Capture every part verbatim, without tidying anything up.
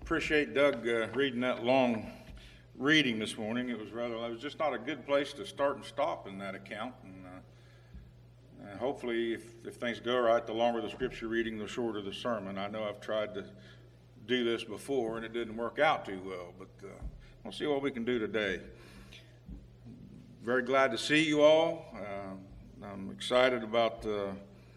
Appreciate Doug uh, reading that long reading this morning. It was rather, it was just not a good place to start and stop in that account. And, uh, and hopefully, if, if things go right, the longer the scripture reading, the shorter the sermon. I know I've tried to do this before, and it didn't work out too well, but uh, we'll see what we can do today. Very glad to see you all. Uh, I'm excited about uh,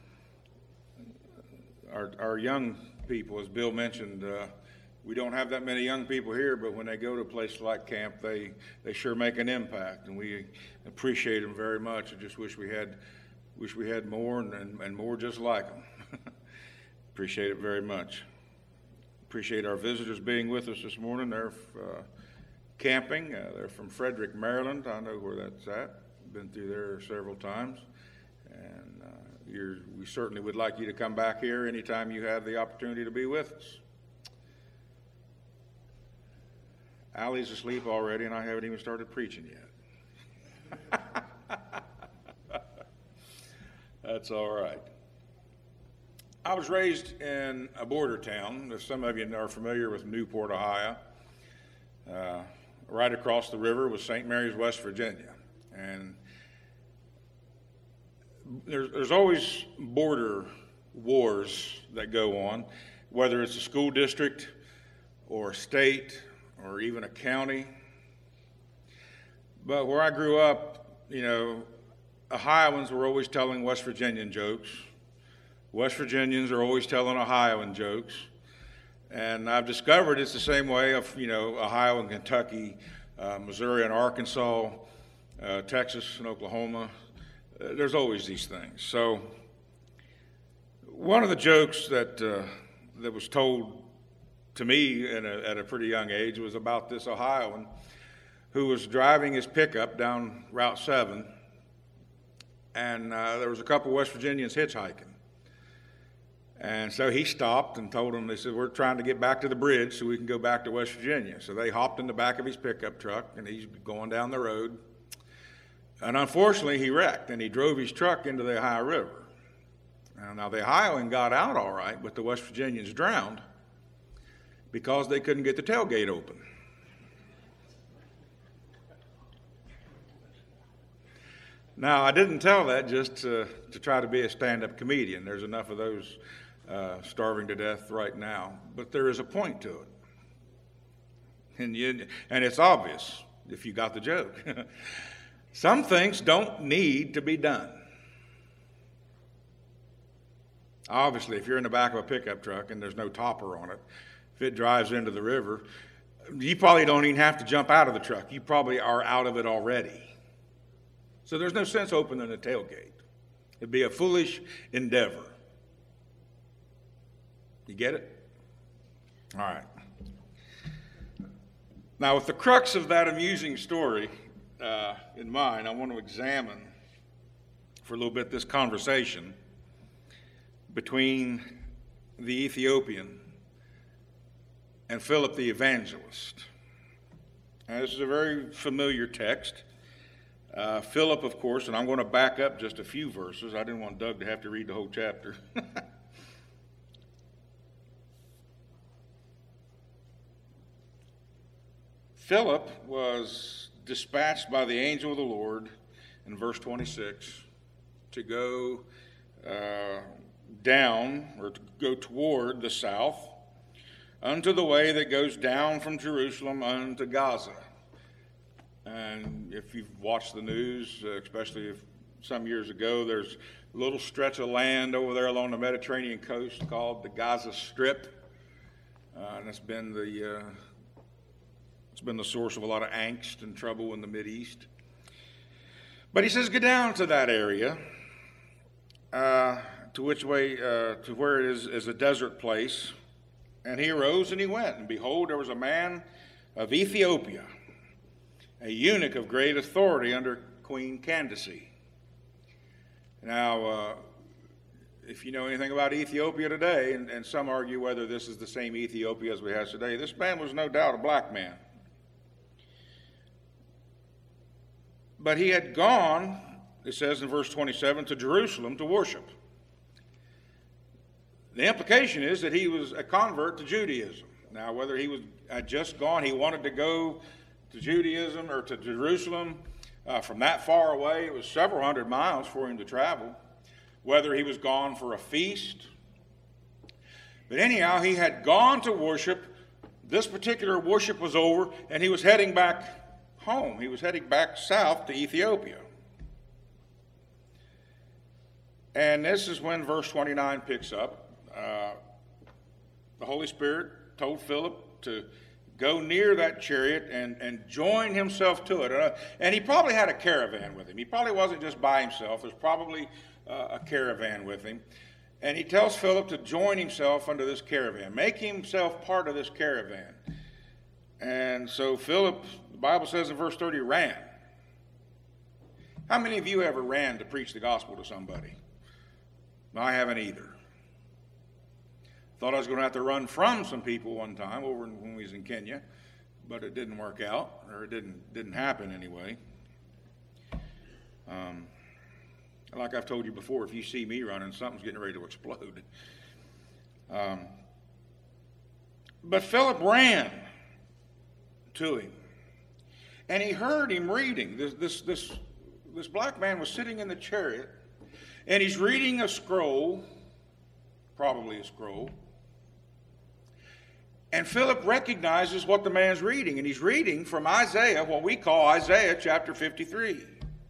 our, our young people, as Bill mentioned. Uh, we don't have that many young people here, but when they go to a place like camp, they, they sure make an impact, and we appreciate them very much. I just wish we had wish we had more and, and, and more just like them. Appreciate it very much. Appreciate our visitors being with us this morning. They're uh, camping. Uh, they're from Frederick, Maryland. I know where that's at. Been through there several times. And uh, you're, we certainly would like you to come back here anytime you have the opportunity to be with us. Allie's asleep already, and I haven't even started preaching yet. That's all right. I was raised in a border town. If some of you are familiar with Newport, Ohio. Uh, right across the river was Saint Mary's, West Virginia. And there's, there's always border wars that go on, whether it's a school district or a state or even a county. But where I grew up, you know, Ohioans were always telling West Virginian jokes. West Virginians are always telling Ohioan jokes. And I've discovered it's the same way of, you know, Ohio and Kentucky, uh, Missouri and Arkansas, uh, Texas and Oklahoma. Uh, there's always these things. So one of the jokes that uh, that was told to me in a, at a pretty young age was about this Ohioan who was driving his pickup down Route seven, and uh, there was a couple West Virginians hitchhiking. And so he stopped and told them, they said, we're trying to get back to the bridge so we can go back to West Virginia. So they hopped in the back of his pickup truck, and he's going down the road. And unfortunately, he wrecked, and he drove his truck into the Ohio River. Now, the Ohioan got out all right, but the West Virginians drowned because they couldn't get the tailgate open. Now, I didn't tell that just to, to try to be a stand-up comedian. There's enough of those uh, starving to death right now. But there is a point to it. And, you, and it's obvious if you got the joke. Some things don't need to be done. Obviously, if you're in the back of a pickup truck and there's no topper on it, if it drives into the river, you probably don't even have to jump out of the truck. You probably are out of it already. So there's no sense opening the tailgate. It'd be a foolish endeavor. You get it? All right. Now, with the crux of that amusing story uh, in mind, I want to examine for a little bit this conversation between the Ethiopian and Philip the evangelist. Now, this is a very familiar text. Uh, Philip, of course, and I'm going to back up just a few verses. I didn't want Doug to have to read the whole chapter. Philip was dispatched by the angel of the Lord in verse twenty-six to go uh, down or to go toward the south unto the way that goes down from Jerusalem unto Gaza. And if you've watched the news, uh, especially if some years ago, there's a little stretch of land over there along the Mediterranean coast called the Gaza Strip, uh, and it's been the uh, it's been the source of a lot of angst and trouble in the Mideast. But he says, "Go down to that area, uh, to which way uh, to where it is, is a desert place." And he arose and he went, and behold, there was a man of Ethiopia, a eunuch of great authority under Queen Candace. Now, uh, if you know anything about Ethiopia today, and, and some argue whether this is the same Ethiopia as we have today, this man was no doubt a black man. But he had gone, it says in verse twenty-seven, to Jerusalem to worship. The implication is that he was a convert to Judaism, Now, whether he was had just gone, he wanted to go to Judaism or to Jerusalem uh, from that far away. It was several hundred miles for him to travel. Whether he was gone for a feast. But anyhow, he had gone to worship. This particular worship was over, and he was heading back home. He was heading back south to Ethiopia. And this is when verse twenty-nine picks up. Uh, the Holy Spirit told Philip to go near that chariot and, and join himself to it. Uh, and he probably had a caravan with him. He probably wasn't just by himself. There's probably uh, a caravan with him. And he tells Philip to join himself under this caravan, make himself part of this caravan. And so Philip, the Bible says in verse thirty, ran. How many of you ever ran to preach the gospel to somebody? I haven't either. Thought I was going to have to run from some people one time over when we was in Kenya, but it didn't work out, or it didn't didn't happen anyway. Um, like I've told you before, if you see me running, something's getting ready to explode. Um, but Philip ran to him, and he heard him reading. This this this this black man was sitting in the chariot, and he's reading a scroll, probably a scroll. And Philip recognizes what the man's reading, and he's reading from Isaiah, what we call Isaiah chapter fifty-three.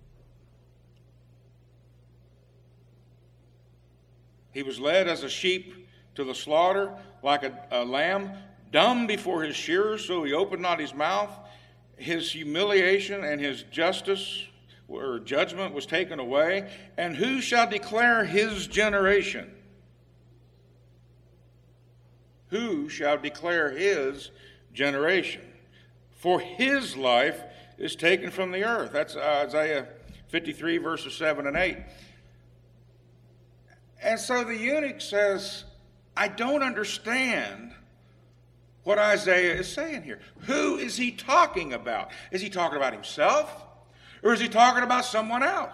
He was led as a sheep to the slaughter, like a, a lamb, dumb before his shearers, so he opened not his mouth. His humiliation and his justice or judgment was taken away. And who shall declare his generation? Who shall declare his generation? For his life is taken from the earth. That's Isaiah fifty-three, verses seven and eight. And so the eunuch says, I don't understand what Isaiah is saying here. Who is he talking about? Is he talking about himself? Or is he talking about someone else?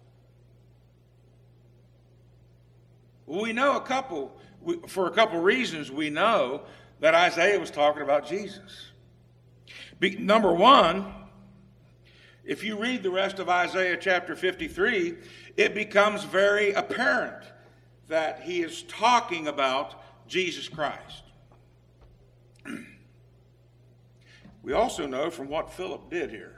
Well, we know a couple, for a couple reasons, we know that Isaiah was talking about Jesus. Be, number one, if you read the rest of Isaiah chapter fifty-three, it becomes very apparent that he is talking about Jesus Christ. We also know from what Philip did here.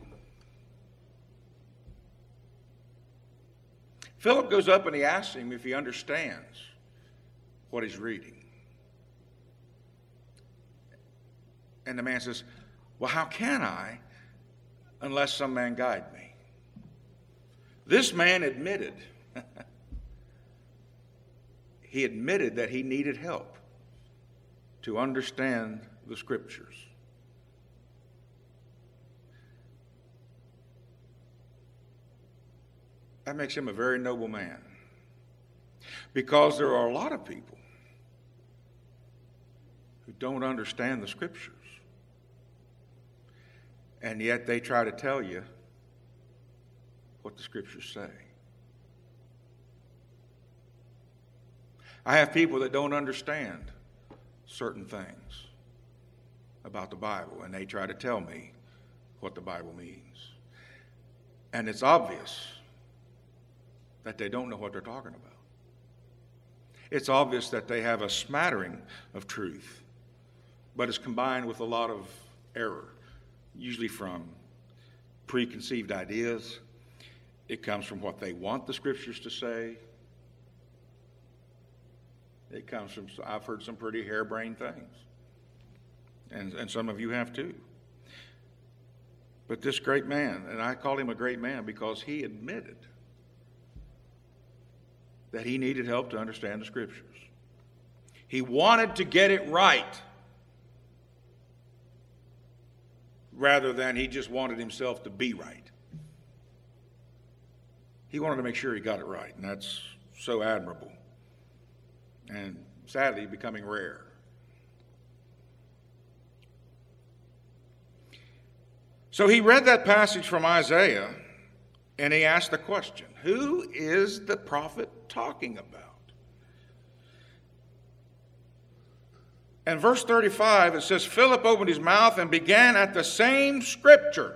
Philip goes up and he asks him if he understands what he's reading. And the man says, well, how can I unless some man guide me? This man admitted, he admitted that he needed help to understand the scriptures. That makes him a very noble man. Because there are a lot of people who don't understand the scriptures. And yet they try to tell you what the scriptures say. I have people that don't understand certain things about the Bible, and they try to tell me what the Bible means. And it's obvious that they don't know what they're talking about. It's obvious that they have a smattering of truth, but it's combined with a lot of error, usually from preconceived ideas. It comes from what they want the scriptures to say. It comes from, I've heard some pretty harebrained things. And, and some of you have too. But this great man, and I call him a great man because he admitted that he needed help to understand the scriptures. He wanted to get it right rather than he just wanted himself to be right. He wanted to make sure he got it right, and that's so admirable and sadly becoming rare. So he read that passage from Isaiah, and he asked the question, who is the prophet talking about? And verse thirty-five, it says, Philip opened his mouth and began at the same scripture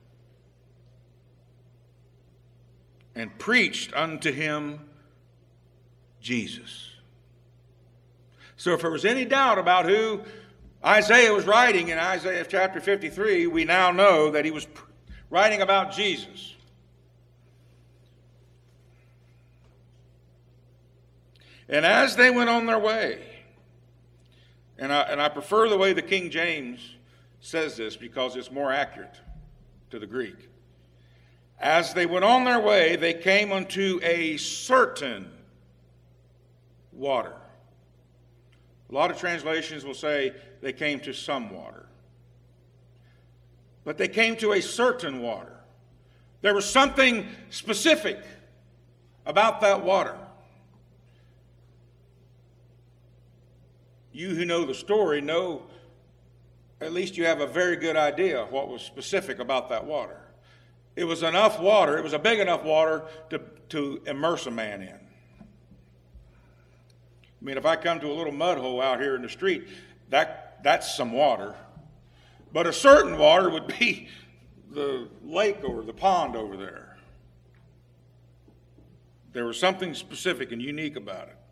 and preached unto him Jesus. So if there was any doubt about who Isaiah was writing in Isaiah chapter fifty-three, we now know that he was writing about Jesus. And as they went on their way, and I, and I prefer the way the King James says this because it's more accurate to the Greek. As they went on their way, they came unto a certain water. A lot of translations will say they came to some water. But they came to a certain water. There was something specific about that water. You who know the story know, at least you have a very good idea of what was specific about that water. It was enough water, it was a big enough water to, to immerse a man in. I mean, if I come to a little mud hole out here in the street, that that's some water. But a certain water would be the lake or the pond over there. There was something specific and unique about it.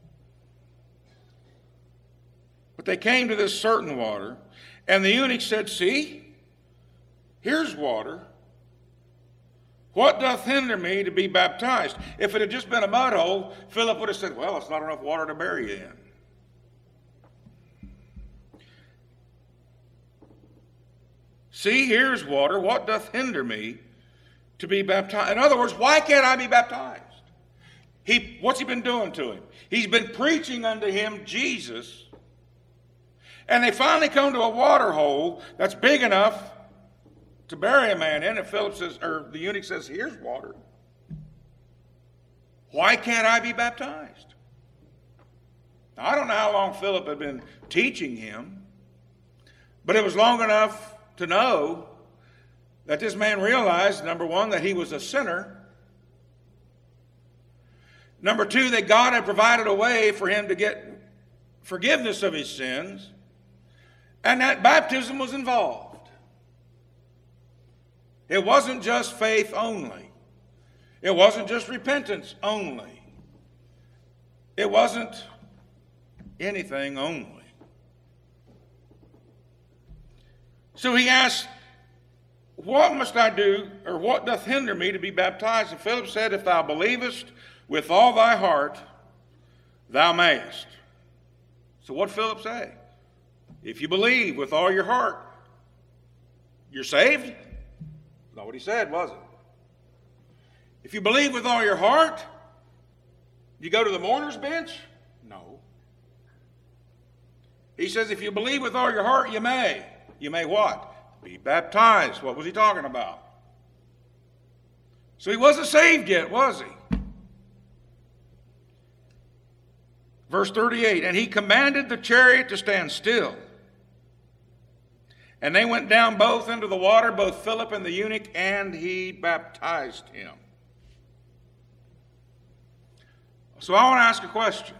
But they came to this certain water, and the eunuch said, See, here's water. What doth hinder me to be baptized? If it had just been a mud hole, Philip would have said, Well, it's not enough water to bury you in. See, here's water. What doth hinder me to be baptized? In other words, why can't I be baptized? He, what's he been doing to him? He's been preaching unto him Jesus. And they finally come to a water hole that's big enough to bury a man in. And Philip says, or the eunuch says, Here's water. Why can't I be baptized? Now, I don't know how long Philip had been teaching him, but it was long enough to know that this man realized, number one, that he was a sinner. Number two, that God had provided a way for him to get forgiveness of his sins, and that baptism was involved. It wasn't just faith only. It wasn't just repentance only. It wasn't anything only. So he asked, What must I do, or what doth hinder me to be baptized? And Philip said, If thou believest with all thy heart, thou mayest. So what did Philip say? If you believe with all your heart, you're saved? That's not what he said, was it? If you believe with all your heart, you go to the mourner's bench? No. He says, if you believe with all your heart, you may. You may what? Be baptized. What was he talking about? So he wasn't saved yet, was he? Verse thirty-eight, and he commanded the chariot to stand still. And they went down both into the water, both Philip and the eunuch, and he baptized him. So I want to ask a question.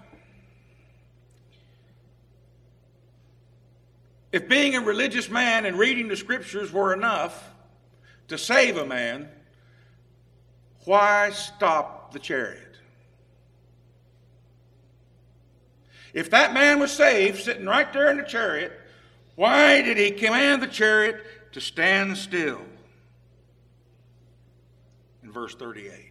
If being a religious man and reading the scriptures were enough to save a man, why stop the chariot? If that man was saved, sitting right there in the chariot, why did he command the chariot to stand still? In verse thirty-eight.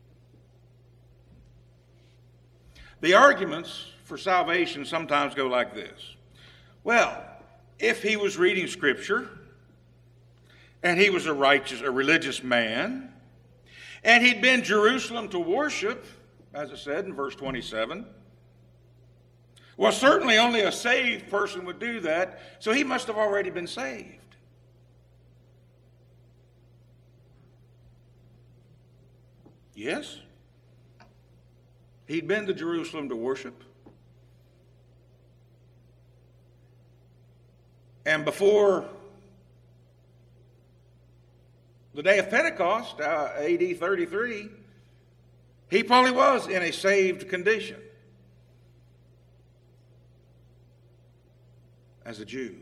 The arguments for salvation sometimes go like this. Well, if he was reading Scripture, and he was a righteous, a religious man, and he'd been to Jerusalem to worship, as it said in verse twenty-seven, well, certainly only a saved person would do that, so he must have already been saved. Yes, he'd been to Jerusalem to worship. And before the day of Pentecost, uh, A D thirty-three, he probably was in a saved condition. as a Jew.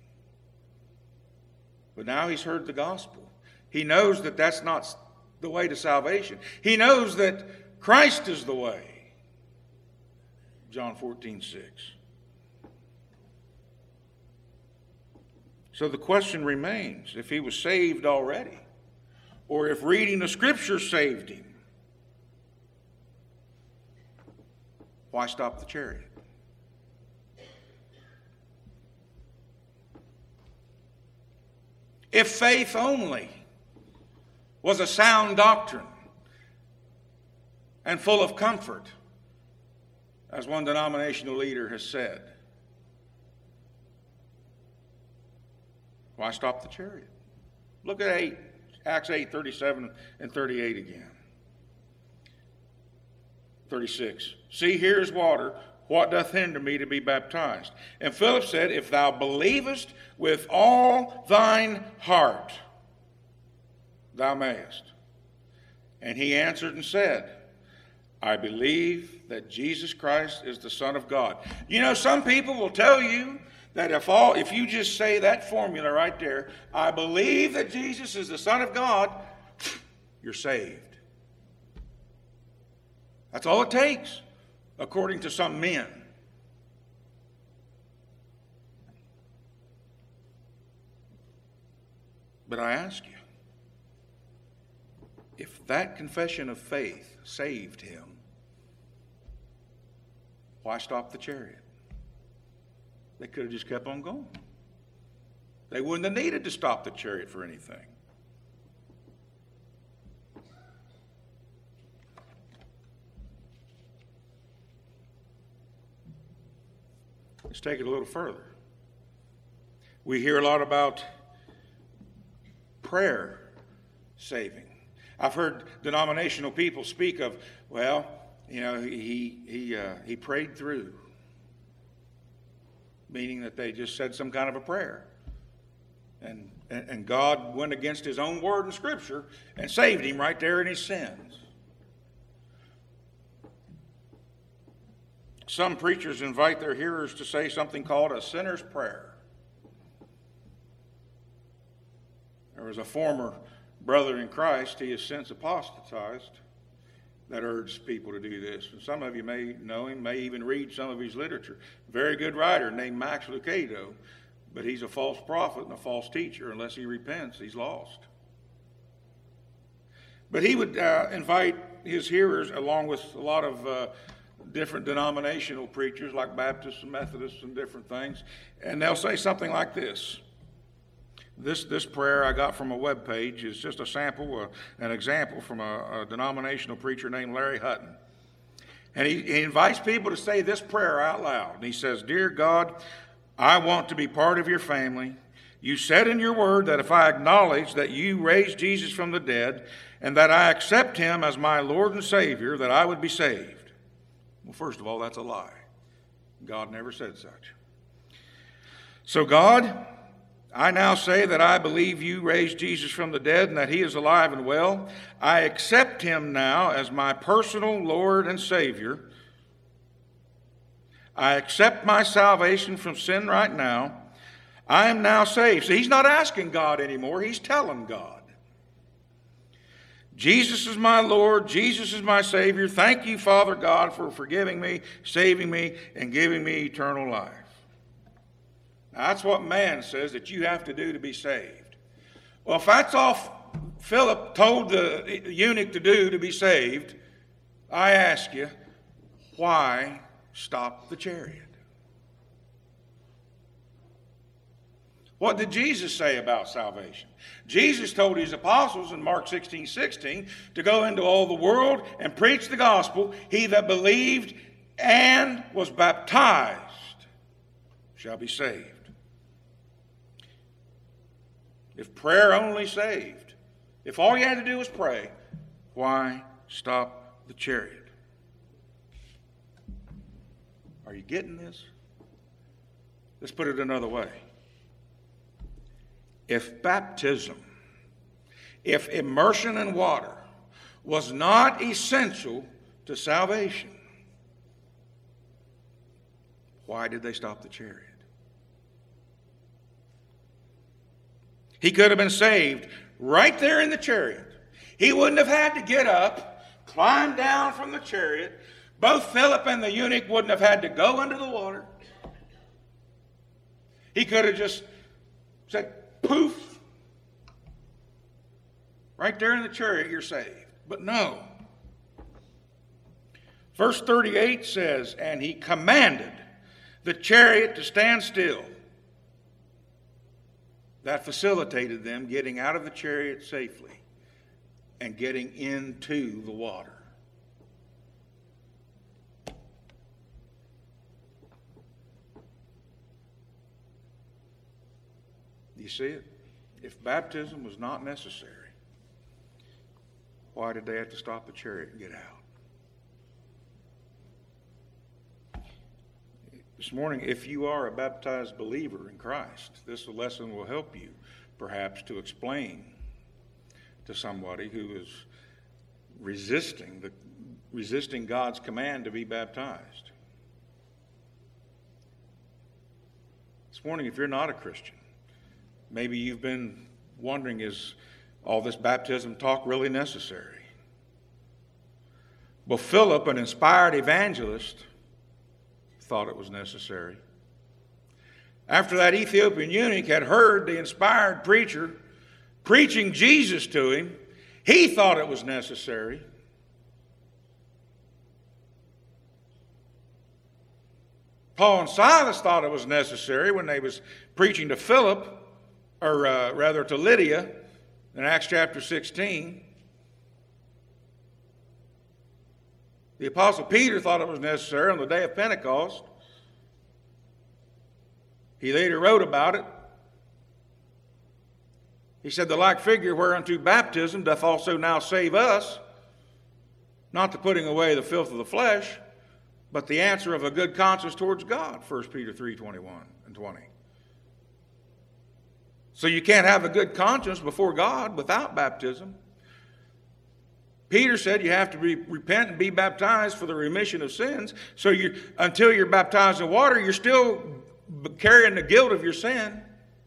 But now he's heard the gospel. He knows that that's not the way to salvation. He knows that Christ is the way. John fourteen six. So the question remains, if he was saved already, or if reading the Scriptures saved him, why stop the chariot? If faith only was a sound doctrine and full of comfort, as one denominational leader has said, why stop the chariot? Look at eight, Acts eight, thirty-seven and thirty-eight again. thirty-six. See, here is water. What doth hinder me to be baptized? And Philip said, if thou believest with all thine heart, thou mayest. And he answered and said, I believe that Jesus Christ is the Son of God. You know, some people will tell you that if all if you just say that formula right there, I believe that Jesus is the Son of God, you're saved. That's all it takes, according to some men. But I ask you, if that confession of faith saved him, why stop the chariot? They could have just kept on going. They wouldn't have needed to stop the chariot for anything. Let's take it a little further. We hear a lot about prayer saving. I've heard denominational people speak of, well, you know, he he uh, he prayed through, meaning that they just said some kind of a prayer, and and God went against His own word in Scripture and saved him right there in his sins. Some preachers invite their hearers to say something called a sinner's prayer. There was a former brother in Christ, he has since apostatized, that urged people to do this. And some of you may know him, may even read some of his literature. Very good writer named Max Lucado, but he's a false prophet and a false teacher. Unless he repents, he's lost. But he would uh, invite his hearers, along with a lot of uh, different denominational preachers like Baptists and Methodists and different things, and they'll say something like this. This this prayer I got from a web page is just a sample, uh, an example from a, a denominational preacher named Larry Hutton. And he, he invites people to say this prayer out loud. And he says, Dear God, I want to be part of your family. You said in your word that if I acknowledge that you raised Jesus from the dead and that I accept him as my Lord and Savior, that I would be saved. Well, first of all, that's a lie. God never said such. So God, I now say that I believe you raised Jesus from the dead and that he is alive and well. I accept him now as my personal Lord and Savior. I accept my salvation from sin right now. I am now saved. So he's not asking God anymore. He's telling God. Jesus is my Lord. Jesus is my Savior. Thank you, Father God, for forgiving me, saving me, and giving me eternal life. Now, that's what man says that you have to do to be saved. Well, if that's all Philip told the eunuch to do to be saved, I ask you, why stop the chariot? What did Jesus say about salvation? Jesus told his apostles in Mark sixteen sixteen to go into all the world and preach the gospel. He that believed and was baptized shall be saved. If prayer only saved, if all you had to do was pray, why stop the chariot? Are you getting this? Let's put it another way. If baptism, if immersion in water was not essential to salvation, why did they stop the chariot? He could have been saved right there in the chariot. He wouldn't have had to get up, climb down from the chariot. Both Philip and the eunuch wouldn't have had to go under the water. He could have just said, poof, right there in the chariot, you're saved. But no. Verse thirty-eight says, and he commanded the chariot to stand still. That facilitated them getting out of the chariot safely and getting into the water. You see it? If baptism was not necessary, why did they have to stop the chariot and get out? This morning, if you are a baptized believer in Christ, this lesson will help you perhaps to explain to somebody who is resisting the resisting God's command to be baptized. This morning, if you're not a Christian, maybe you've been wondering, is all this baptism talk really necessary? Well, Philip, an inspired evangelist, thought it was necessary. After that Ethiopian eunuch had heard the inspired preacher preaching Jesus to him, he thought it was necessary. Paul and Silas thought it was necessary when they was preaching to Philip, or uh, rather to Lydia, in Acts chapter sixteen. The Apostle Peter thought it was necessary on the day of Pentecost. He later wrote about it. He said, the like figure whereunto baptism doth also now save us, not the putting away the filth of the flesh, but the answer of a good conscience towards God, First Peter three, twenty-one and twenty. So you can't have a good conscience before God without baptism. Peter said you have to be, repent and be baptized for the remission of sins. So you, until you're baptized in water, you're still carrying the guilt of your sin.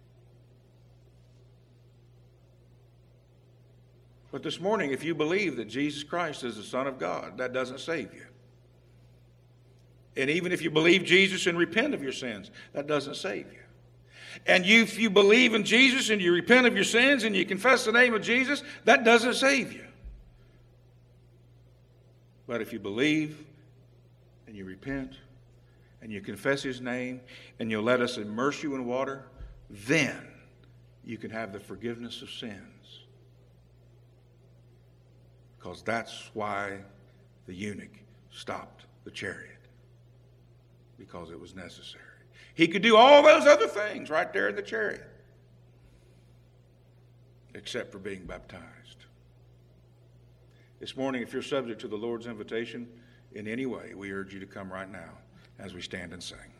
But this morning, if you believe that Jesus Christ is the Son of God, that doesn't save you. And even if you believe Jesus and repent of your sins, that doesn't save you. And you, if you believe in Jesus and you repent of your sins and you confess the name of Jesus, that doesn't save you. But if you believe and you repent and you confess his name and you'll let us immerse you in water, then you can have the forgiveness of sins. Because that's why the eunuch stopped the chariot. Because it was necessary. He could do all those other things right there in the chariot, except for being baptized. This morning, if you're subject to the Lord's invitation in any way, we urge you to come right now as we stand and sing.